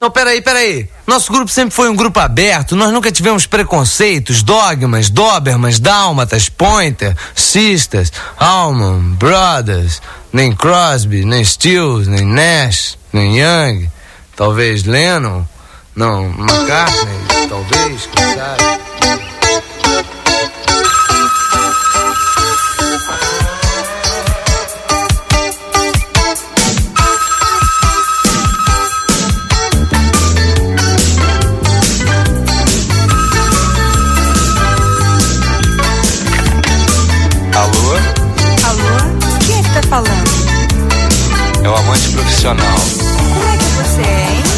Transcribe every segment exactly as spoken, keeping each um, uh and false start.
Não, peraí, peraí. Nosso grupo sempre foi um grupo aberto, nós nunca tivemos preconceitos, dogmas, dobermans, dálmatas, pointer, sisters, Allman, Brothers, nem Crosby, nem Stills, nem Nash, nem Young, talvez Lennon, não, McCartney, talvez, quem sabe. Falando. É o amante profissional. Como é que você é, hein?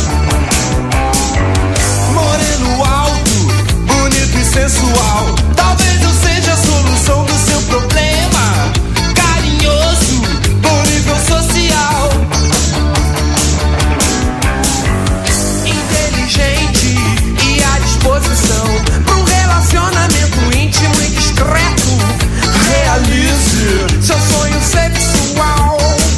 Moreno alto, bonito e sensual. Talvez eu seja a solução do seu problema. Carinhoso, bom nível social. Inteligente e à disposição para um relacionamento íntimo e discreto. Realize seu sonho sexual.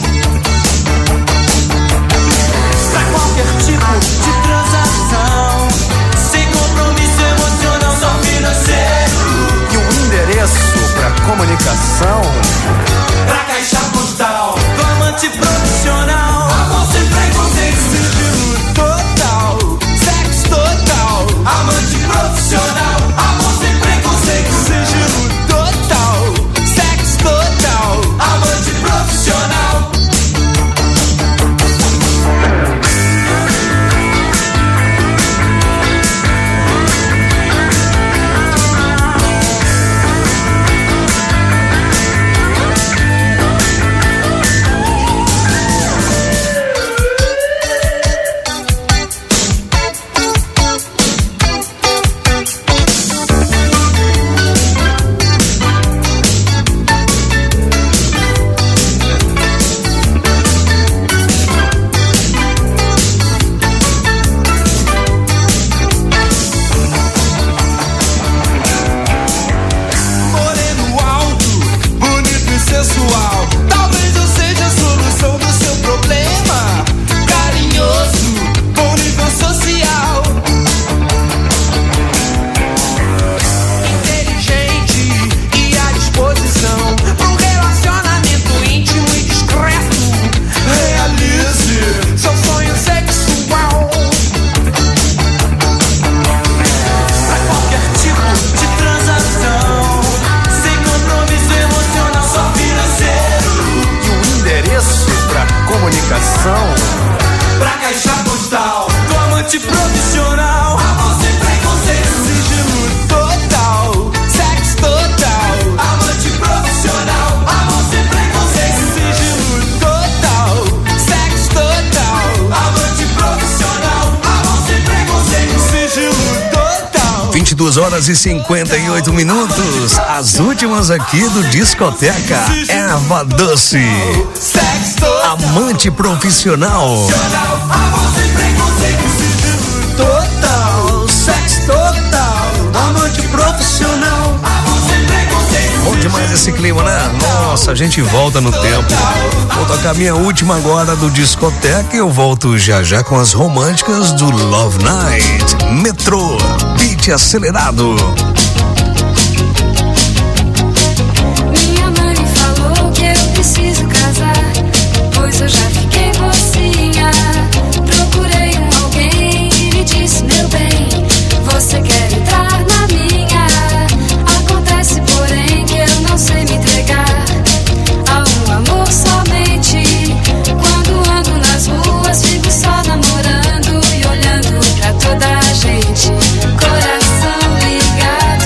Pra qualquer tipo de transação, sem compromisso emocional, só financeiro. E o endereço pra comunicação, pra caixa postal do amante profissional. Amor sem preconceito, sigilo total, sexo total. Amante profissional, amor sem preconceito, sigilo total, sexo total. Amante profissional. Pra caixa postal do amante profissional. Amor sem preconceito, sigilo total, sexo total. Amante profissional. Amor sem preconceito, sigilo total, sexo total. Amante profissional. Amor sem preconceito, sigilo total. vinte e duas horas e cinquenta e oito minutos. As últimas aqui do Discoteca Erva Doce. Amante profissional. Amor sem preconceito, sigilo total, sexo total. Amante profissional. Amor sem preconceito. Bom demais esse clima, né? Nossa, a gente volta no tempo. Vou tocar minha última agora do Discoteca e eu volto já já com as românticas do Love Night. Metrô, beat acelerado. Minha mãe falou que eu preciso casar, pois eu já fiquei mocinha. Procurei um alguém e me disse, meu bem, você quer entrar na minha? Acontece, porém, que eu não sei me entregar a um amor somente. Quando ando nas ruas, fico só namorando e olhando pra toda a gente. Coração ligado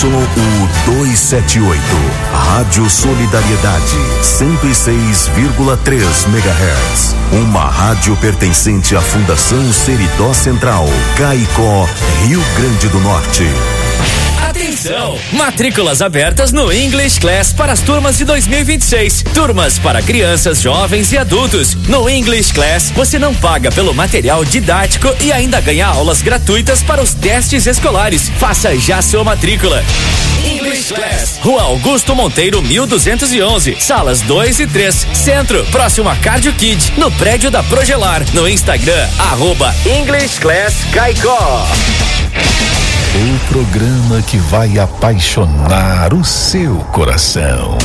U duzentos e setenta e oito, Rádio Solidariedade, cento e seis vírgula três megahertz. Uma rádio pertencente à Fundação Seridó Central, Caicó, Rio Grande do Norte. Atenção! Matrículas abertas no English Class para as turmas de dois mil e vinte e seis. Turmas para crianças, jovens e adultos. No English Class, você não paga pelo material didático e ainda ganha aulas gratuitas para os testes escolares. Faça já sua matrícula. English Class, Rua Augusto Monteiro, mil duzentos e onze, salas dois e três, Centro, próximo a Cardio Kid, no prédio da Progelar. No Instagram, arroba English Class Caicó. O programa que vai apaixonar o seu coração.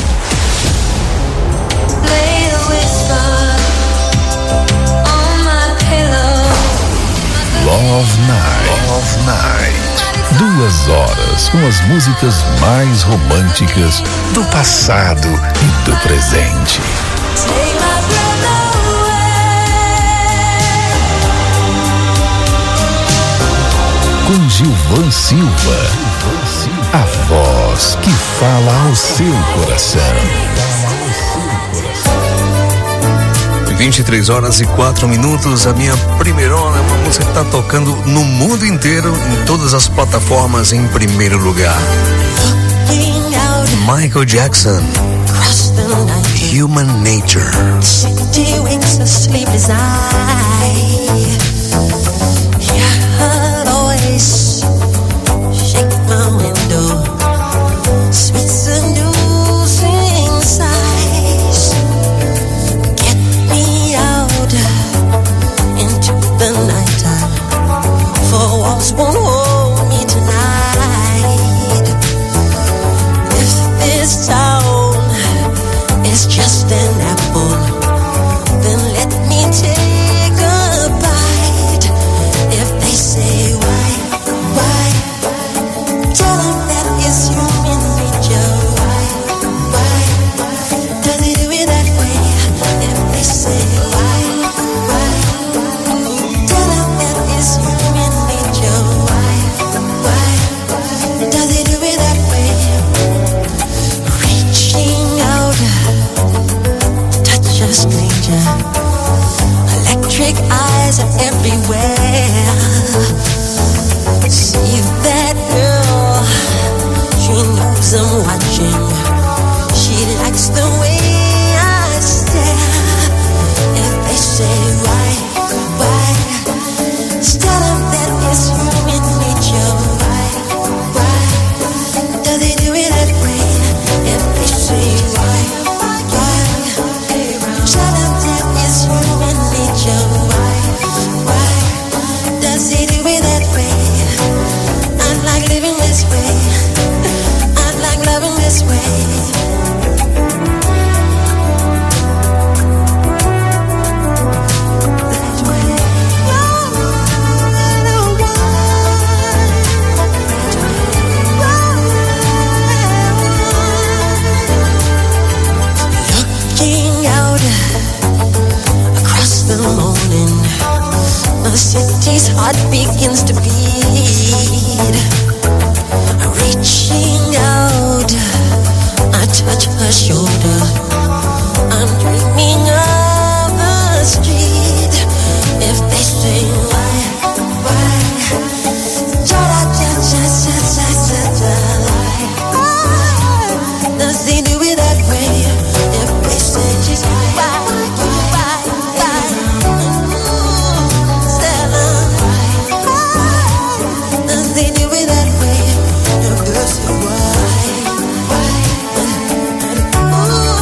Love Night. Love Night. Duas horas com as músicas mais românticas do passado e do presente. Com Gilvan Silva, a voz que fala ao seu coração. vinte e três horas e quatro minutos, a minha primeirona é uma música que está tocando no mundo inteiro, em todas as plataformas em primeiro lugar. Michael Jackson, Human Nature. Shake my window, sweet seducing sighs. Get me out into the nighttime, for walls won't hold me tonight. If this town is just an apple, then let me take a bite. If they say why, why, tell them that it's human nature. Why, why, does he do it that way? If they say why, why, tell them that it's human nature. Why, why, does he do it that way? Reaching out, touch a stranger. Electric eyes are everywhere. See that girl, she knows I'm watching. She likes the way I stare. If they say why, why, tell them that it's human nature. Why, why, does he do it that way? If they say why, why, tell them that it's human nature. Why, why, does he do it that way? I'd like living this way. I'd like loving this way. That way. Looking out across the morning, the city's heart begins to beat. Reaching out, I touch her shoulder. I'm dreaming of a street. If they say why, why, cha cha cha cha cha cha cha, why, does he do it that way? If they say just why, why, why, Stella, why, does he do it that way? If they say why, why, ooh.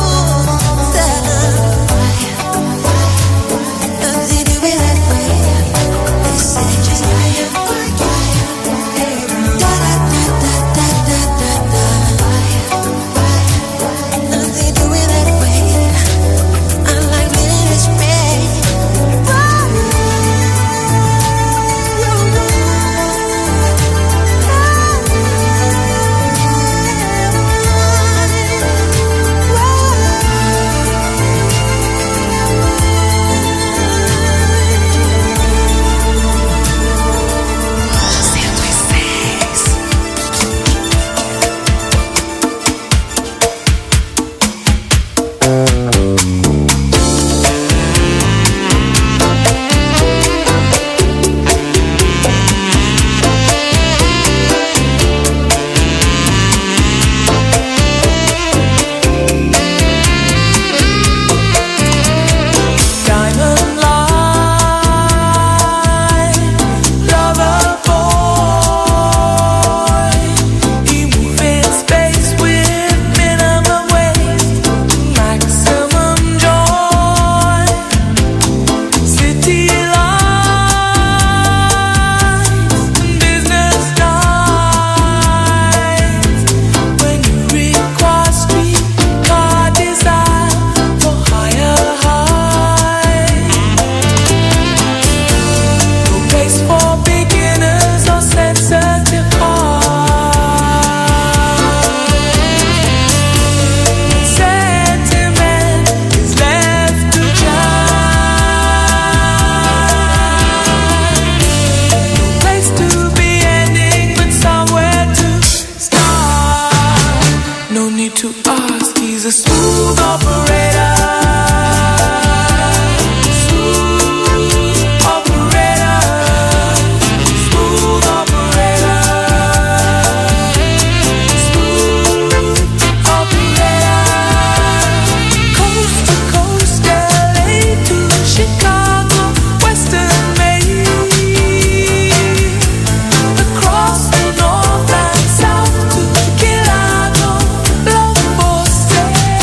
a smooth operator. Smooth operator. Smooth operator. Smooth operator. Coast to coast, L A to Chicago, Western Maine. Across the north and south to Chicago, love for sale.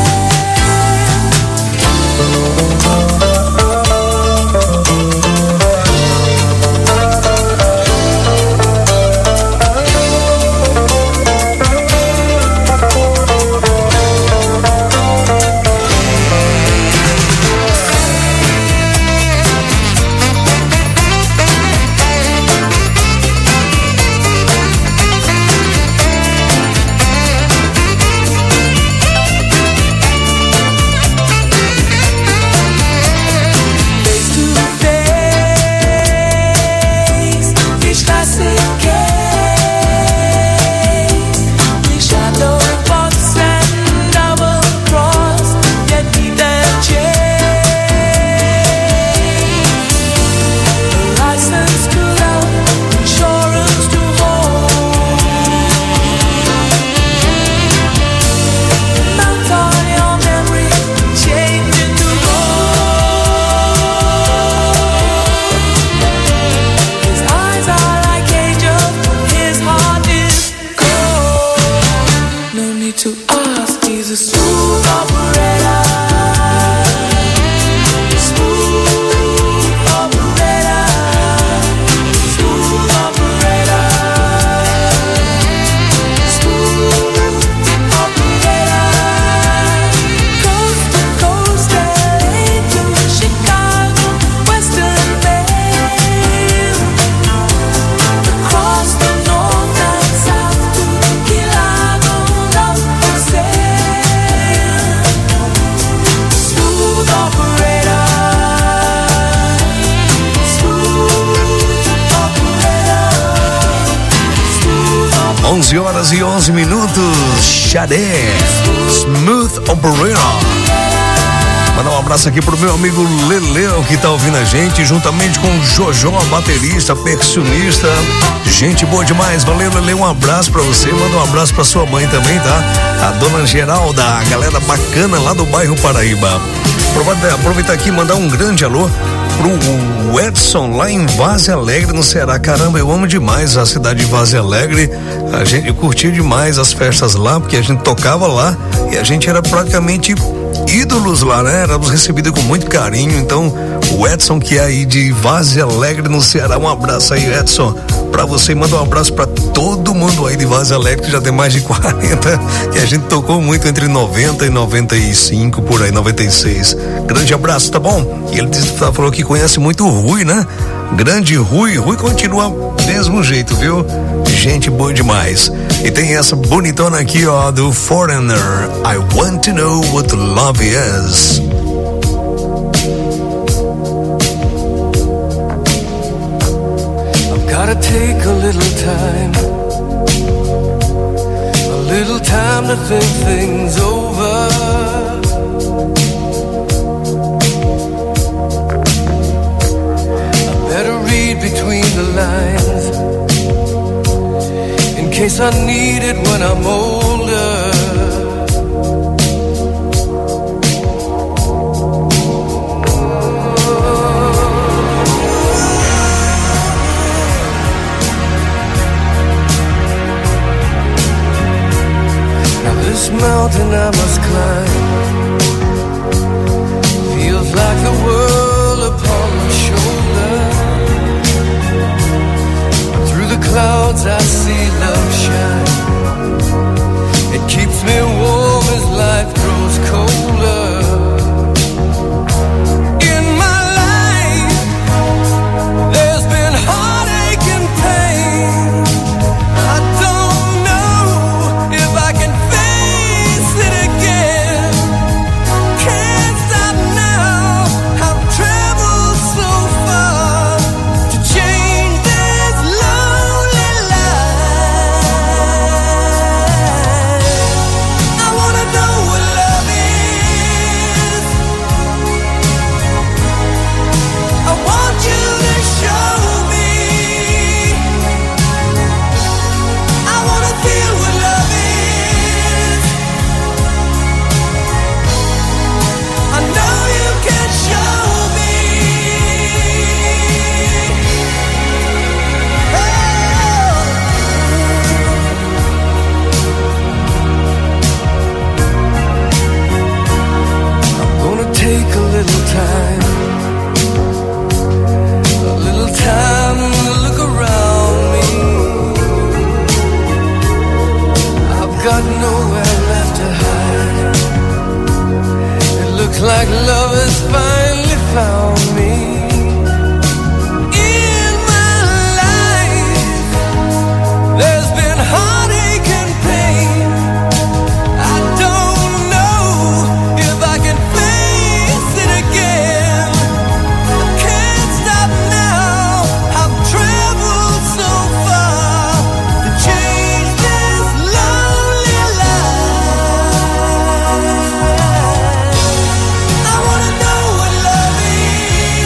Face to face, die Straße geht. Die shadow box and double cross, yet neither change. License to love, insurance to hold. Mount on your memory, change into gold. His eyes are like angels, his heart is cold. No need to ask, he's a smooth operator. Smooth operator. Smooth operator. Smooth operator. Coast to coast, L A to Chicago, Western Maine. Across the north and south to Chicago, love for sale. Smooth operator. Smooth operator. Smooth operator. onze horas e onze minutos. Xadé, Smooth Operator. Mandar um abraço aqui pro meu amigo Leleu, que tá ouvindo a gente, juntamente com o Jojo, baterista, percussionista. Gente boa demais. Valeu, Leleu. Um abraço pra você. Manda um abraço pra sua mãe também, tá? A dona Geralda, a galera bacana lá do bairro Paraíba. Aprova- Aproveitar aqui e mandar um grande alô pro Edson, lá em Várzea Alegre, no Ceará. Caramba, eu amo demais a cidade de Várzea Alegre. A gente curtiu demais as festas lá, porque a gente tocava lá e a gente era praticamente ídolos lá, né? Éramos recebidos com muito carinho. Então, o Edson, que é aí de Várzea Alegre, no Ceará. Um abraço aí, Edson, pra você. Manda um abraço pra todo mundo aí de Várzea Alegre, que já tem mais de quarenta, que a gente tocou muito entre noventa e noventa e cinco, por aí, noventa e seis. Grande abraço, tá bom? E ele disse, falou que conhece muito o Rui, né? Grande Rui. Rui continua mesmo jeito, viu? Gente boa demais. E tem essa bonitona aqui, ó, do Foreigner. I want to know what love is. I've gotta take a little time, a little time to think things over. I better read between the lines, in case I need it when I'm older. This mountain I must climb feels like the world upon my shoulder. Through the clouds I see love shine. It keeps me warm as life grows colder. In my life there's been heartache and pain. I don't know if I can face it again. Can't stop now. I've traveled so far to change this lonely life. take a little time, a little time to look around me. I've got nowhere left to hide. It looks like love has finally found me. In my life, there's been heartache and pain. I don't know if I can face it again. I can't stop now. I've traveled so far to change this lonely life. I wanna know what love is.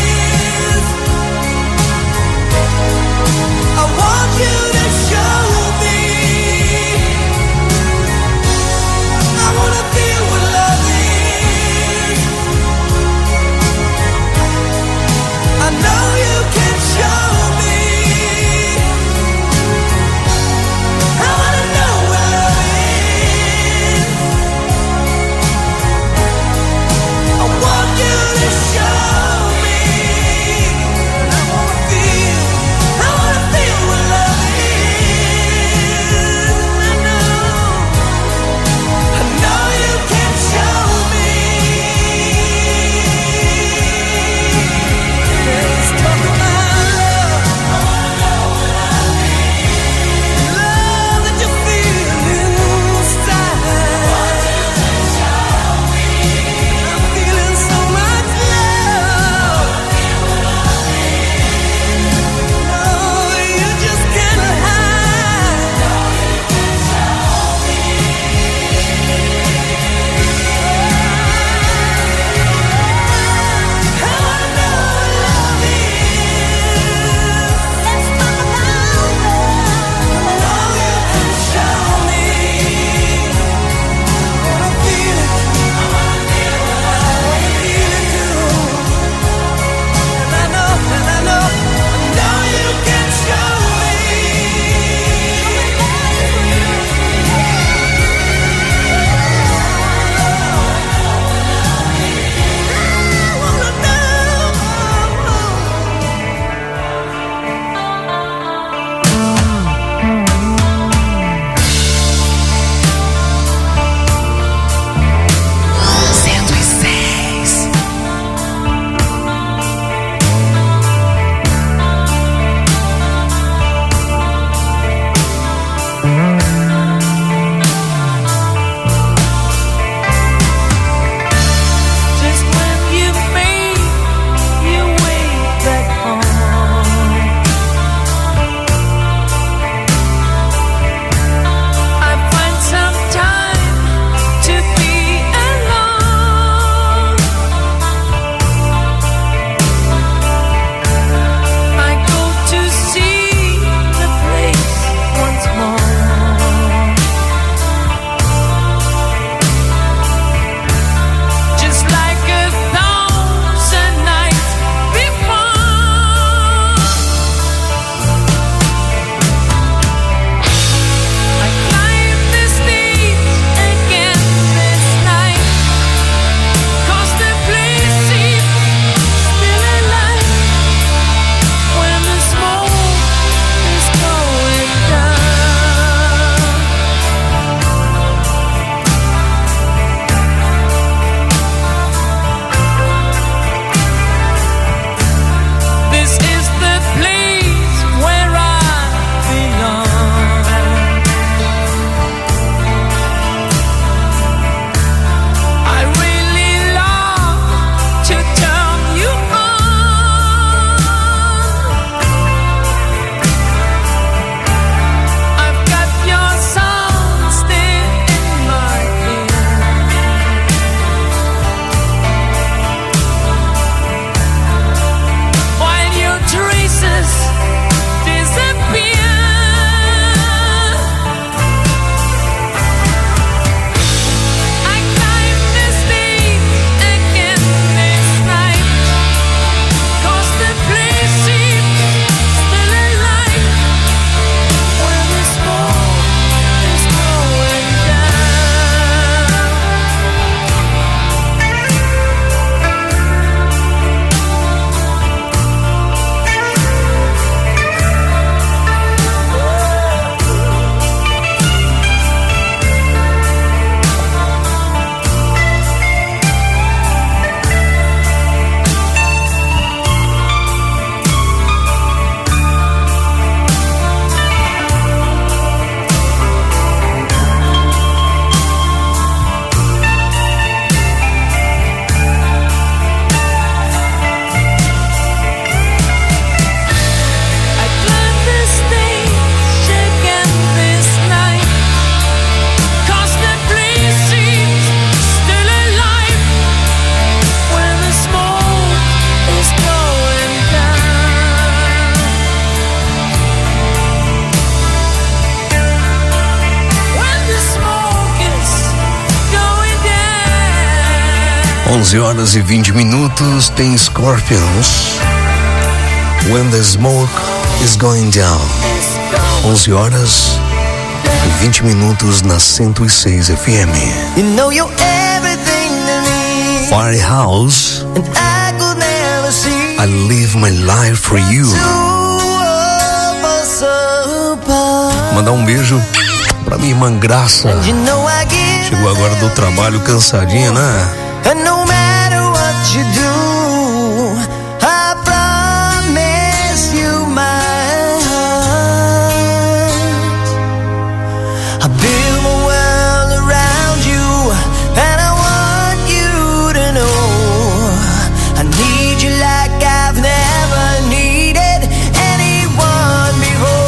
onze horas e vinte minutos, tem Scorpions. When the Smoke is Going Down. onze horas e vinte minutos na cento e seis F M. You know you're everything to me. Firehouse. And I could never see. I live my life for you. Mandar um beijo pra minha irmã Graça. You know I give. Chegou agora do trabalho cansadinha, né? And no matter what you do, I promise you my heart. I build my world around you, and I want you to know I need you like I've never needed anyone before.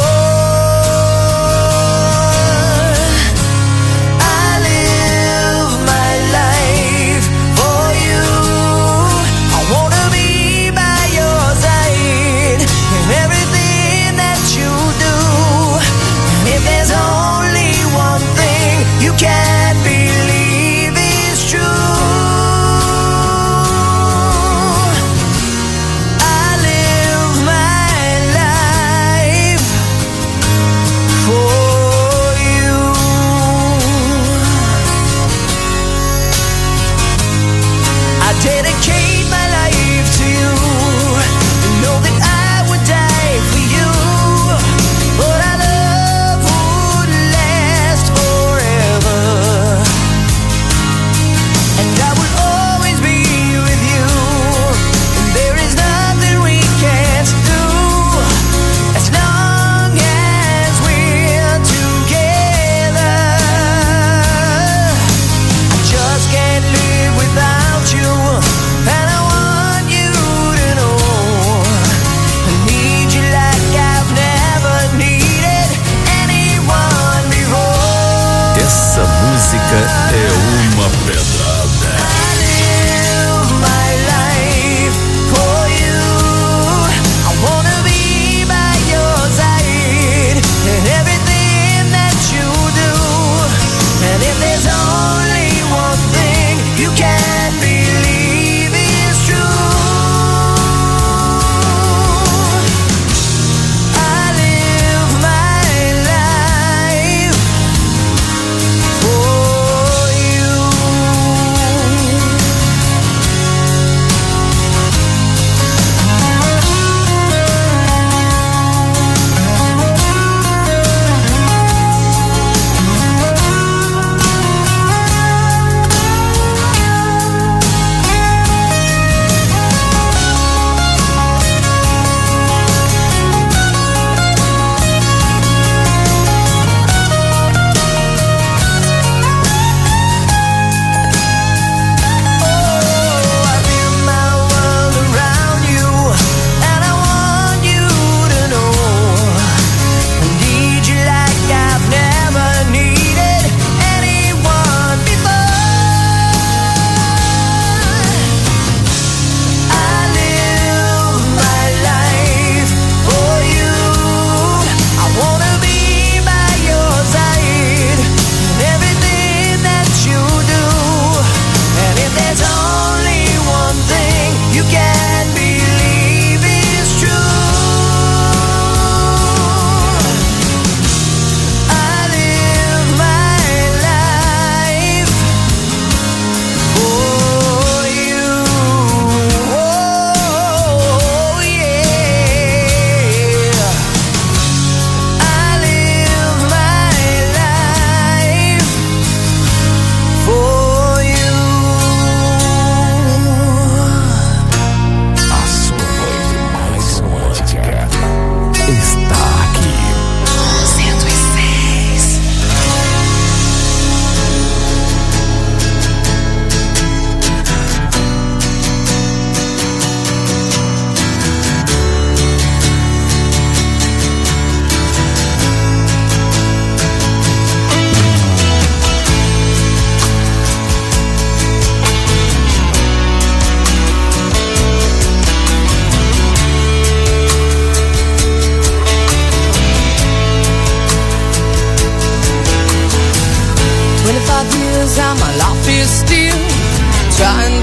I live my life for you. I wanna be by your side in everything that you do. And if there's only one thing you can't believe is true, I live my life for you. I dedicate my life to you. Know that I would die for you, but our love would last forever. And I will always be with you. And there is nothing we can't do as long as we're together. I just can't live without you, and I want you to know I need you like I've never needed anyone before. Essa música é uma pedrada.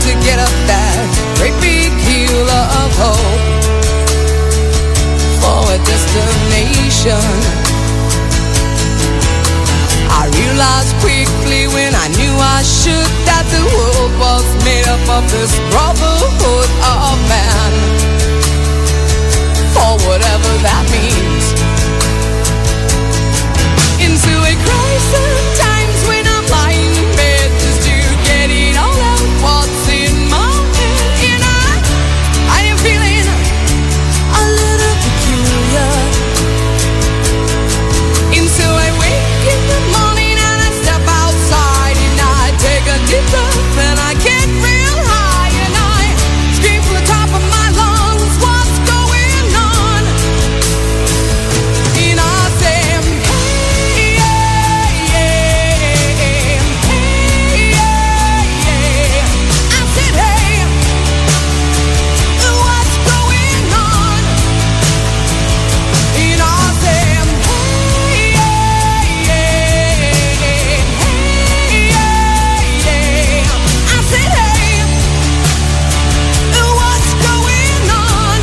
to get up that great big hill of hope for a destination. I realized quickly when I knew I should that the world was made up of this brotherhood of man, or whatever that means. Into a crisis times when I'm lying in bed just to get it all out what's in my head. And I, I am feeling a little peculiar. And so I wake in the morning and I step outside and I take a deep breath and I get real high and I scream from the top of my lungs, what's going on? And I say, hey, yeah, yeah, hey, yeah, yeah. I said, hey, what's going on? And I said, hey, yeah, yeah, hey, yeah, yeah. I said, hey, what's going on?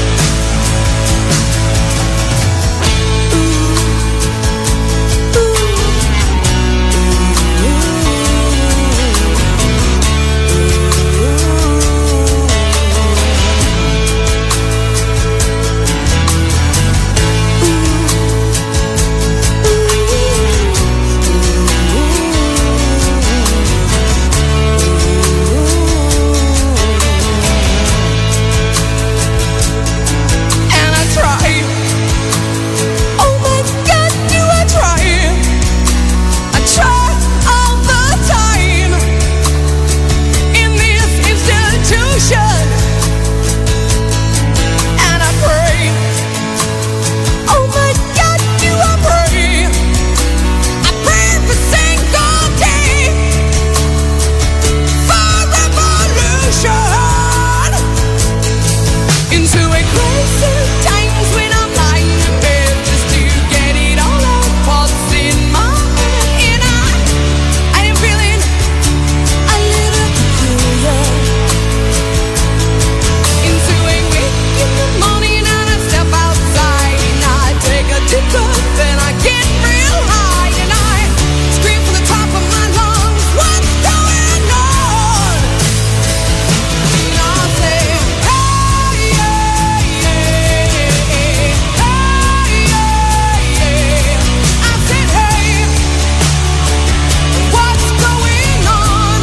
And I try. Oh my God, do I try? I try all the time in this institution. And I pray. Oh my God, do I pray? I pray every single day for revolution. Into a crisis times when I'm lying in bed just to get it all out what's in my head. And I, I am feeling a little peculiar. Into a wake in the morning and I step outside and I take a deep breath and I get real high and I scream from the top of my lungs, what's going on? And I say, hey, yeah, yeah, hey, yeah, yeah. I said, hey, what's going on?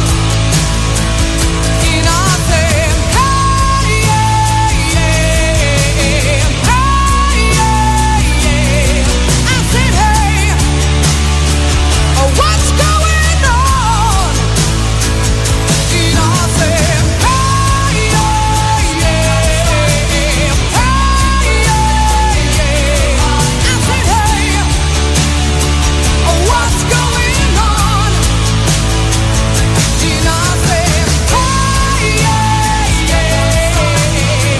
And I said, hey, yeah, yeah, hey, yeah, yeah. I said, hey, what's going on? And I said, hey, yeah, yeah, hey, yeah, yeah. I said, hey, what's going on? And I said, hey, yeah, yeah, hey,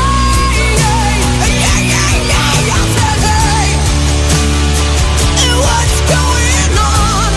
yeah, yeah, yeah. I said, hey, what's going on?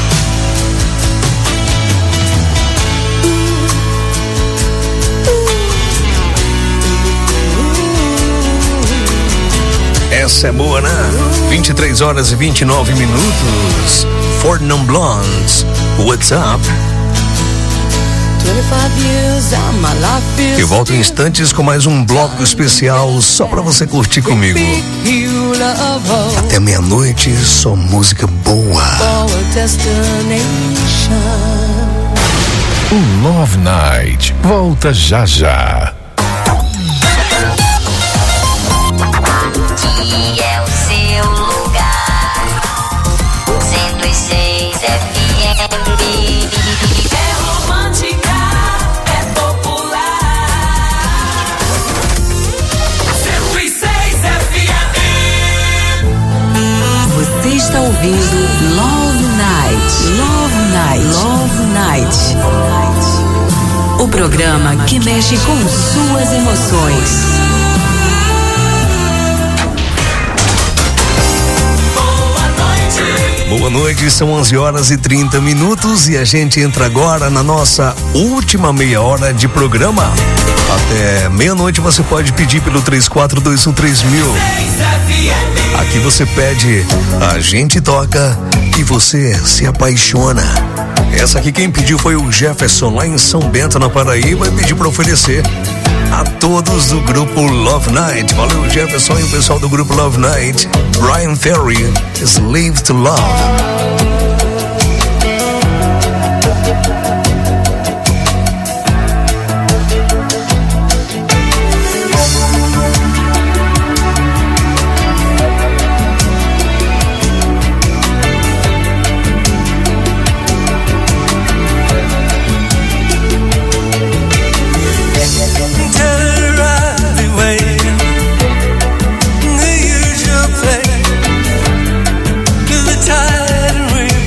Essa é boa, né? vinte e três horas e vinte e nove minutos. For Non Blondes, What's Up? twenty-five years and my life is Eu volto em instantes com mais um bloco especial só pra você curtir comigo. big hill of hope Até meia-noite, só música boa. for a destination. O Love Night volta já já. Aqui é o seu lugar. cento e seis F M. É romântica, é popular. cento e seis F M. Você está ouvindo Love Night. Love Night. Love Night. O programa que mexe com suas emoções. Boa noite. Boa noite, são onze horas e trinta minutos e a gente entra agora na nossa última meia hora de programa. Até meia-noite você pode pedir pelo três quatro dois um três mil. Aqui você pede, a gente toca e você se apaixona. Essa aqui quem pediu foi o Jefferson lá em São Bento, na Paraíba, e pediu para oferecer a todos do grupo Love Night. Valeu, Jefferson e o pessoal do grupo Love Night. Brian Ferry, Slave to Love. The usual play, to the tide and rain.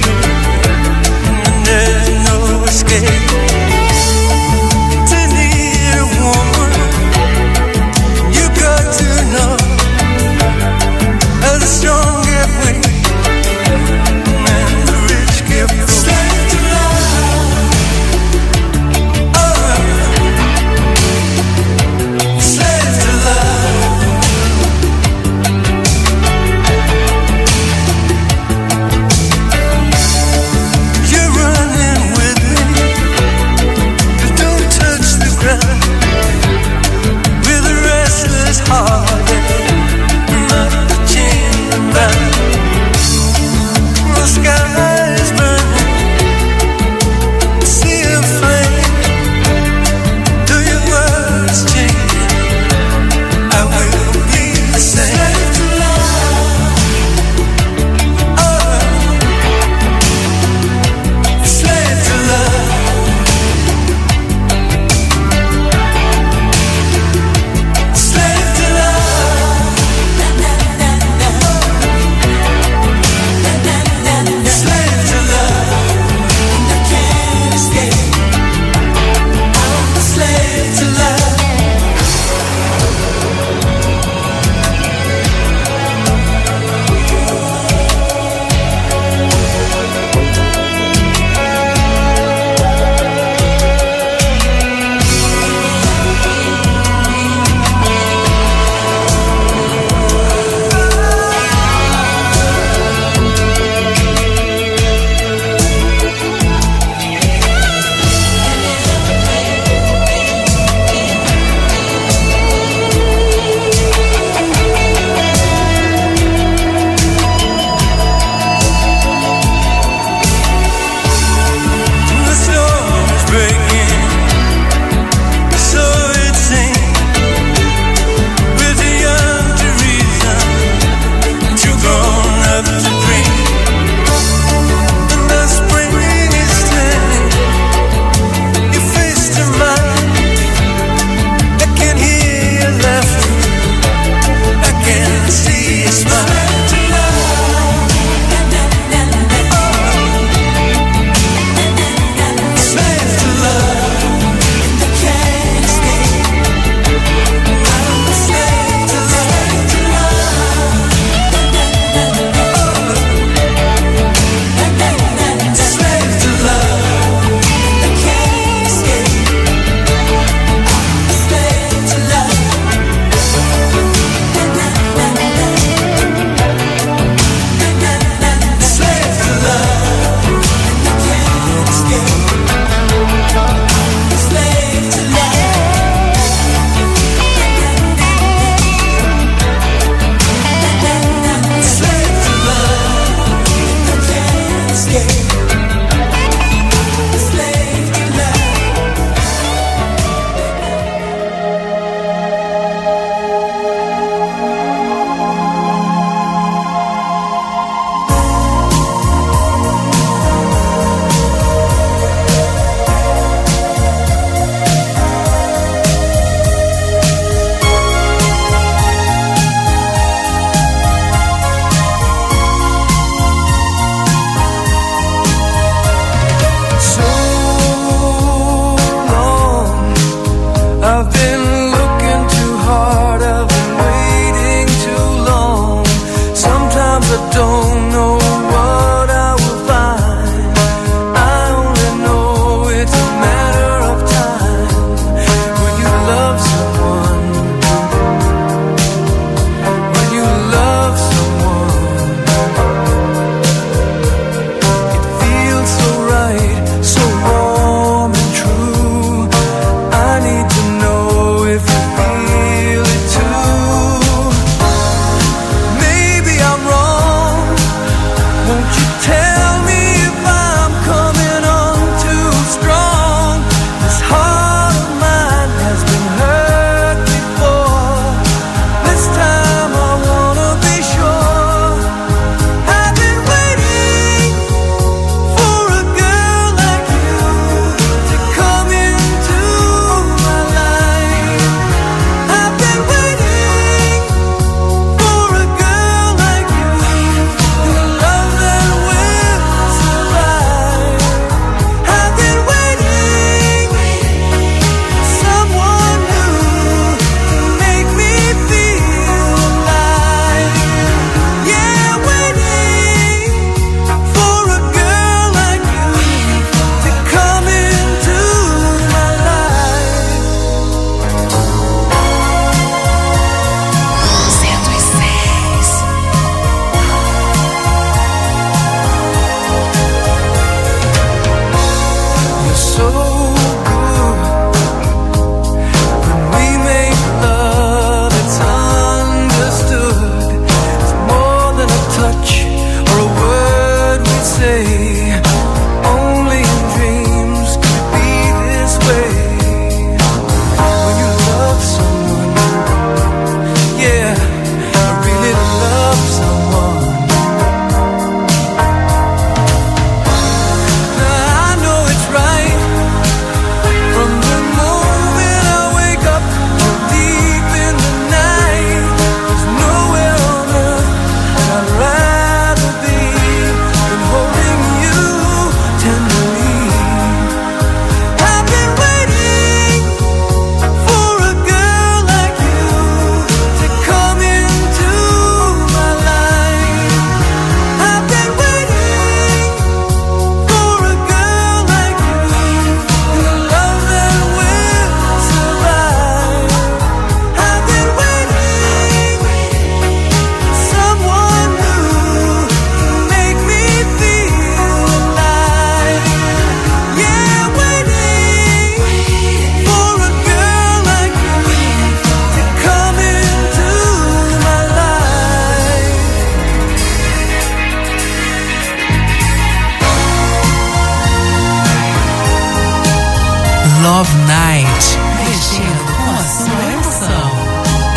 Night, mexendo com a sua emoção.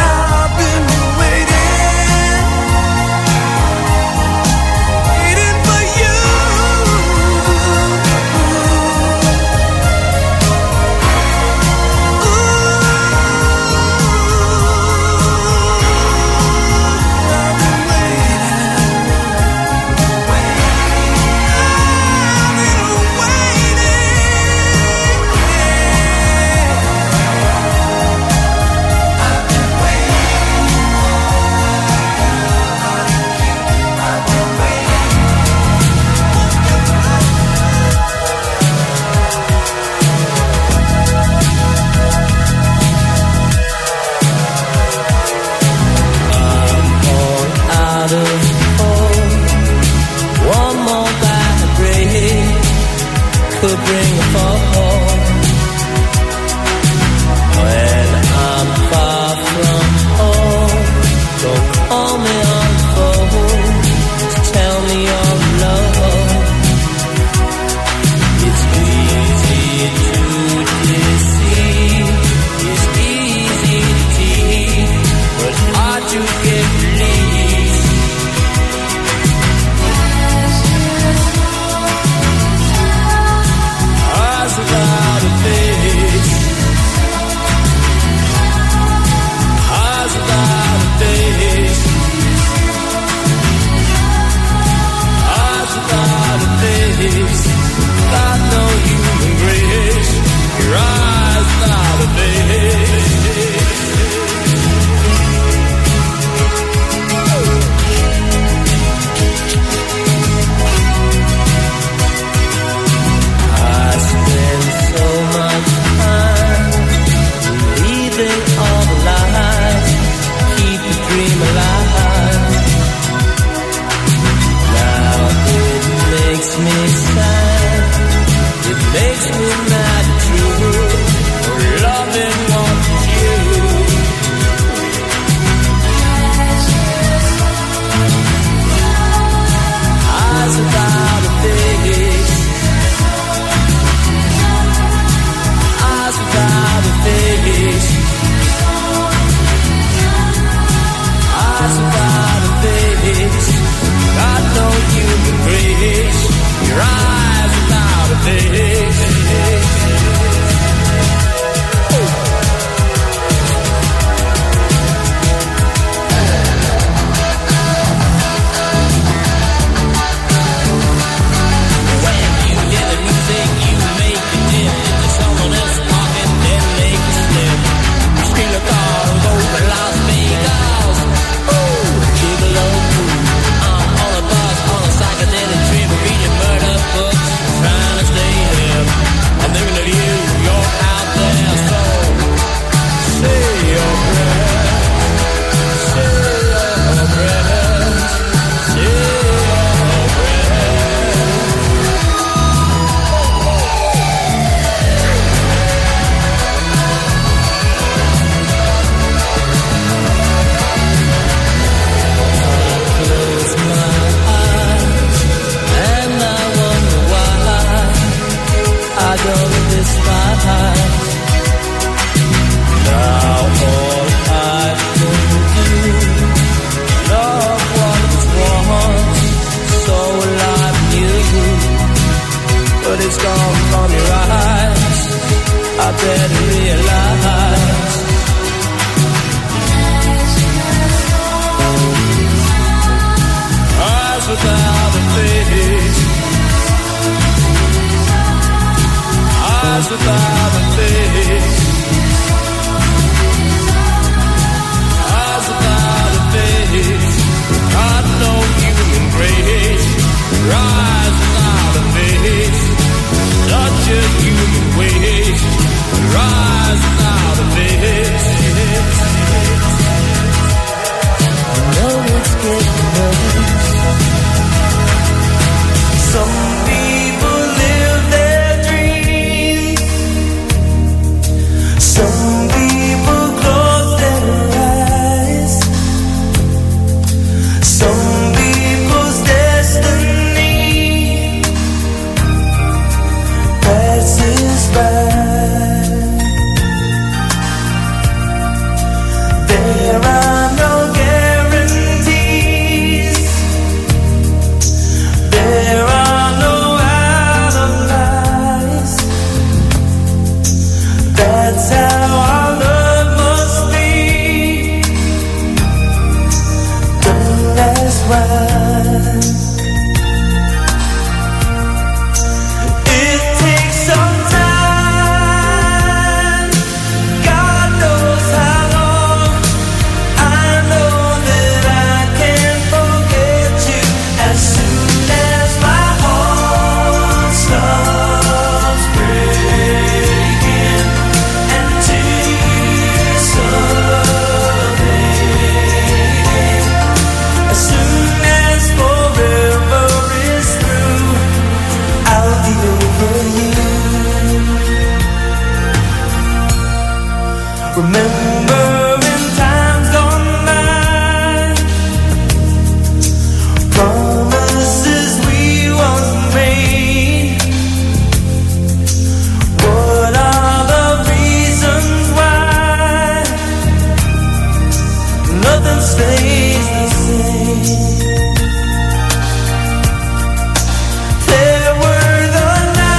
Could bring a fall when I'm far from home. Don't call me on the phone to tell me you're alone. It's easy to deceive, it's easy to tease, but hard to get released. Without a face, eyes without a face, eyes without a face, got no human grace. Your eyes without a face. So much time believing all the lies, keep the dream alive. Now it makes me sad, it makes me mad true, for loving one you. Eyes without a face, without a face, eyes without a face, got no human grace. Your eyes without a face. Some people live their dreams remembering times gone by, promises we once made. What are the reasons why nothing stays the same? There were the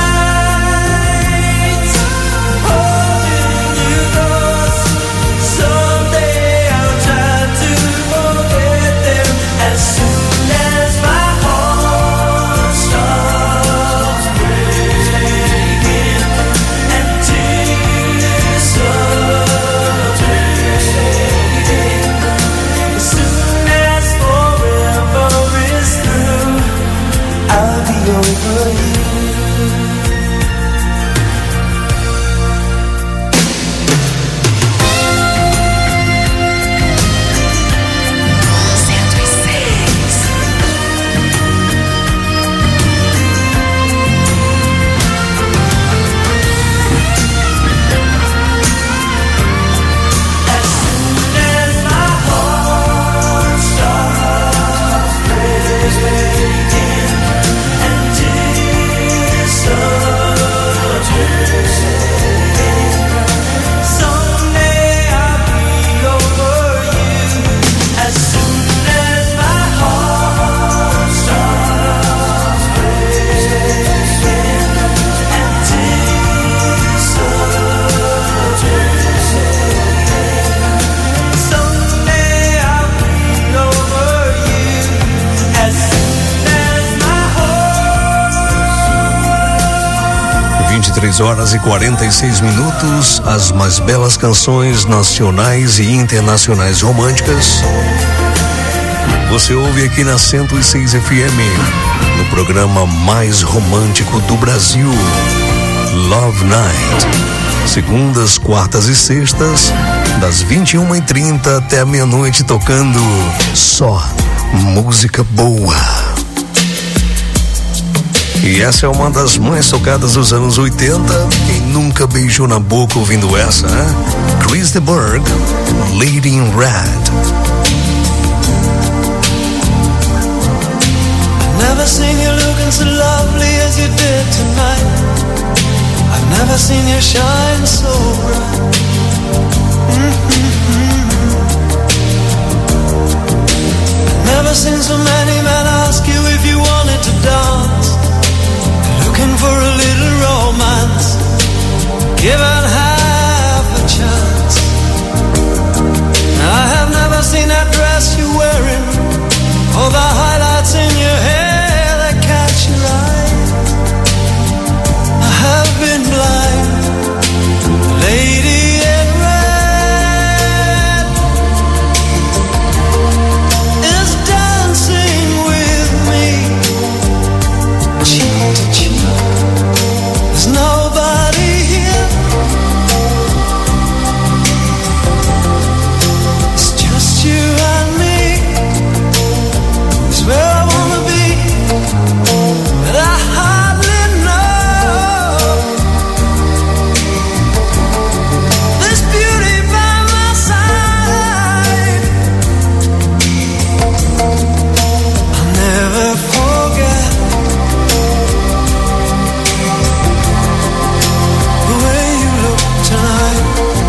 nights holding you close. Someday I'll try to forget them as soon as my heart stops breaking and tears start fading. As soon as forever is through, I'll be over you. As soon as my heart stops breaking and tears start fading, someday I'll be over you. As soon as my heart stops breaking and tears start fading, someday I'll be over you. As soon as my vinte e três horas e quarenta e seis minutos, as mais belas canções nacionais e internacionais românticas. Você ouve aqui na cento e seis F M, no programa mais romântico do Brasil, Love Night. Segundas, quartas e sextas, das vinte e uma e trinta até a meia-noite, tocando só música boa. E essa é uma das mais tocadas dos anos oitenta. Quem nunca beijou na boca ouvindo essa, hein? Chris de Burgh, Lady in Red. Never seen you looking so lovely as you did tonight. I've never seen you shine so bright. Mm-hmm. Never seen so many men ask you if you wanted to dance. Looking for a little romance, given half a chance. I have never seen that dress you're wearing, or the highlights in your hair that catch your eye. I have been blind, lady in red is dancing with me, cheek to cheek. There's nobody here, it's just you and me. It's where I wanna be, but I hardly know. This beauty by my side, I'll never forget the way you look tonight.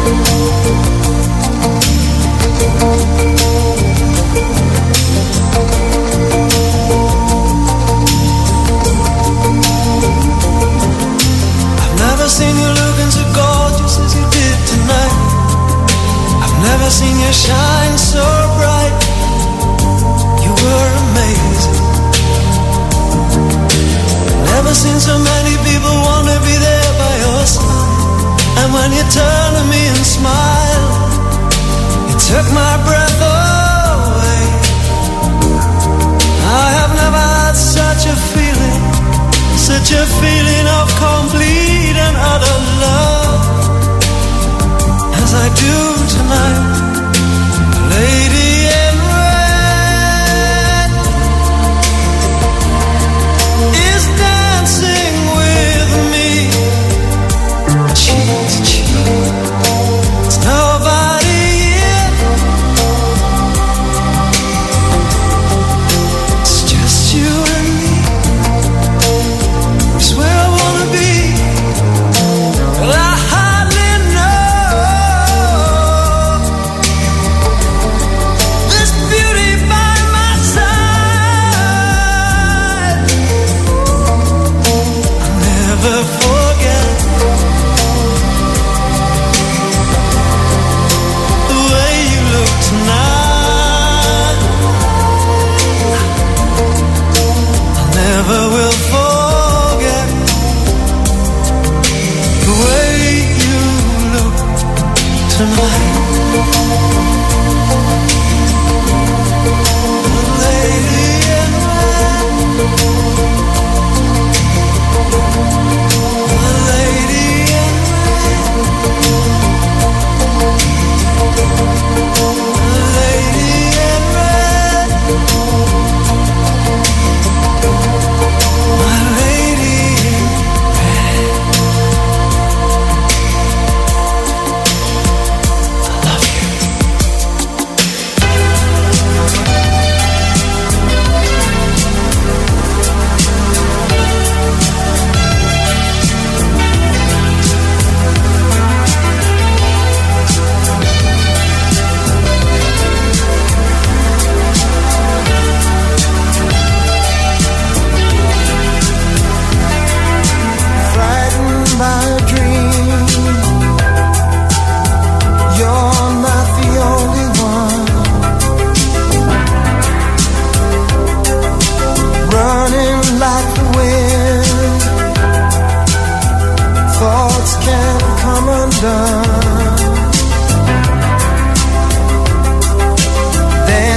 I've never seen you looking so gorgeous as you did tonight. I've never seen you shine so bright. You were amazing. Never seen so many people want to be there by your side. And when you turn to me and smile, you took my breath away. I have never had such a feeling, such a feeling of complete and utter love as I do tonight. Lady in red is dancing with me, cheek to cheek. It's nobody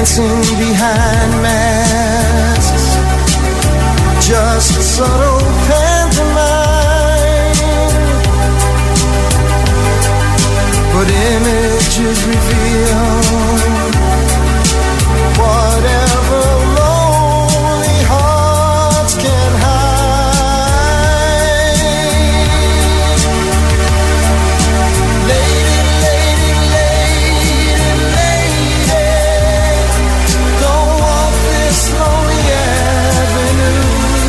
dancing behind masks, just a subtle pantomime, but images reveal whatever lonely hearts can hide. Lady, lady, lady, lady, don't walk this lonely avenue.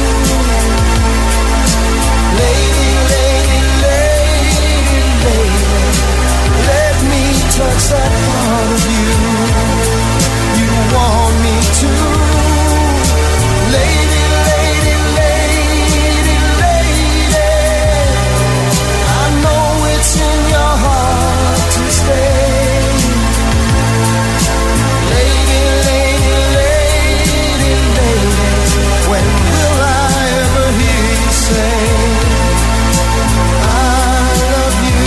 Lady, lady, lady, lady, let me touch that part of you you want me to. Lady, lady, lady, lady, I know it's in your heart to stay. Lady, lady, lady, lady, when will I ever hear you say I love you?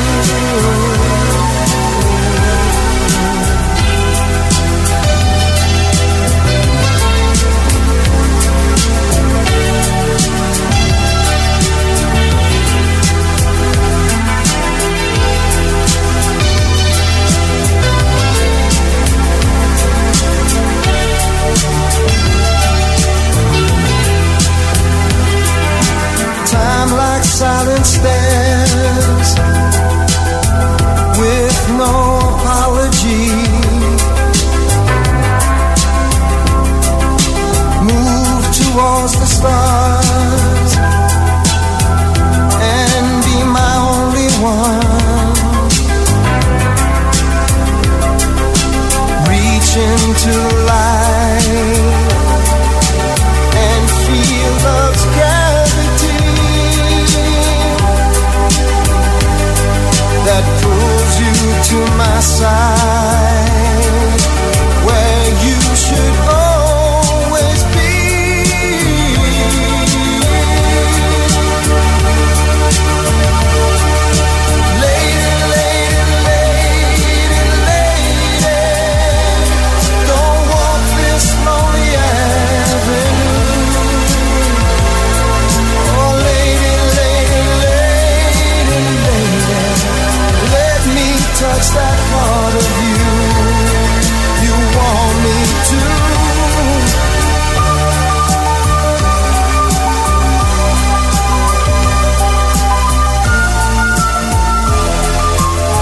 Time like silent stairs, with no apology, move towards the stars and be my only one. Reach into light and feel love's gravity that pulls you to my side, where you should always be. Lady, lady, lady, lady, don't walk this lonely avenue. Oh, lady, lady, lady, lady, let me touch that heart